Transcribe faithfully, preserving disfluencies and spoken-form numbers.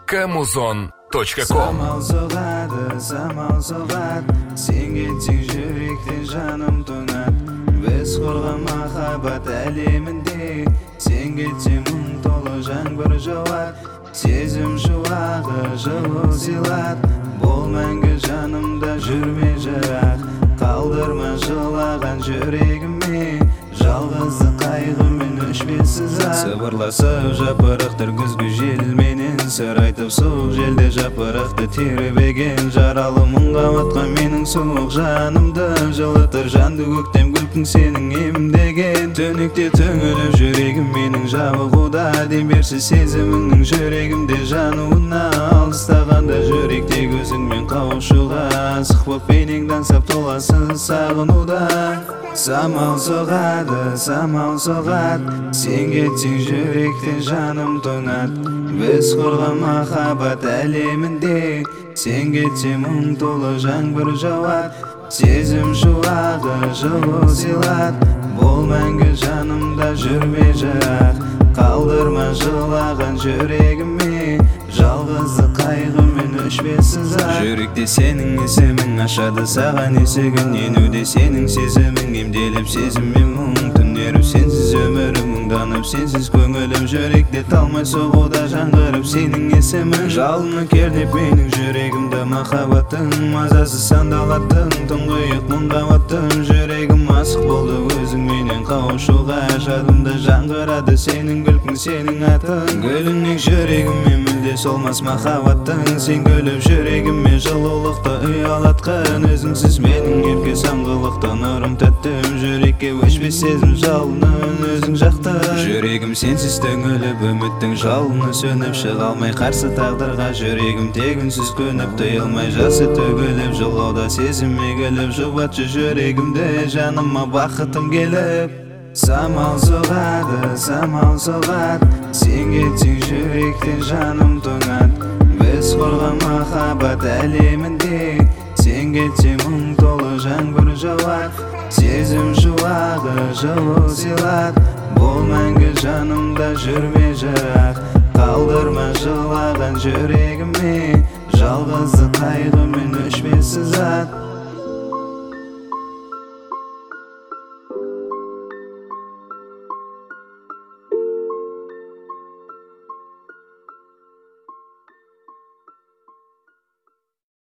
камузон точка ком. Самал соғады, самал соғады, сен кетсең жүректен жаным тоңады. Біз құрған махаббат әлемінде, сен кетсең мың толы жаңбыр жауады. Сезім шуағы жылу сыйлады, бол мәңгі жанымда жүрме жырақ. Қалдырма жылаған жүрегіме, жалғыздық қайғымен өшпесіз ақ. Сыбырласып жапырақтар күзгі желменен, сыр айтып суық желде жапырақты тербеген. Жаралы мұңға батқан менің суық жанымды, жылытыр жанды көктем күлкің сенің емдеген. Төнекте түңіліп жүрегім менің жабығуда, демберсіз сезіміңнің жүрегімде жануына. Алыстағанда жүректе көзіңмен қауышуға, асық боп бейнеңді аңсап толасыз сағынуда. Самал соғады, самал соғады, сен кетсең жүректен жаным тоңады. Біз құрған махаббат әлемінде, сен кетсең мың толы жаңбыр жауады. Сезім шуағы жылу сыйлады, бол мәңгі жанымда жүрме жырақ. Қалдырма жылаған жүрегіме, жалғыздық қайғымен өшпесіз ақ. Жүректе сенің есімің ашады саған есігін, енуде сенің сезімің емделіп сезіммен мұң. Түнеріп сенсіз өмірім мұңданып, сенсіз көңілім жүректе талмай соғуда жаңғырып сенің есімің. Жалыны кернеп менің жүрегімді махаббаттың, мазасы сандалаттың, тұңғиық мұңға баттым. Жүрегім асық болды өзіңменен қауышуға, жадымда жаңғырады сенің күлкің, сенің атың. Гүліңнен жүрегіммен мүлде солмас махаббаттың, сен күліп жүрегіме жылулықты ұялатқан. Өзіңсіз менің ерке саңғылықты нұрым тәттім, жүрекке өшпес сезім жалынын өзің жақты. Жүрегім сенсіз түңіліп үміттің жалыны сөніп, шыға алмай қарсы тағдырға. Жүрегім тек үнсіз көніп, тыйылмай жасы төгіліп, жылауда сезім егіліп, жұбатшы жүрегімді жаныма бақытым келіп. Самал соғады, самал соғады, сен кетсең жүректен жаным тоңады. Біз құрған махаббат әлемінде, сен кетсең мың толы жаңбыр жауады. Сезім шуағы жылу сыйлады, бол мәңгі жанымда жүрме жырақ. Қалдырма жылаған жүрегіме, жалғыздық қайғымен өшпесіз ақ.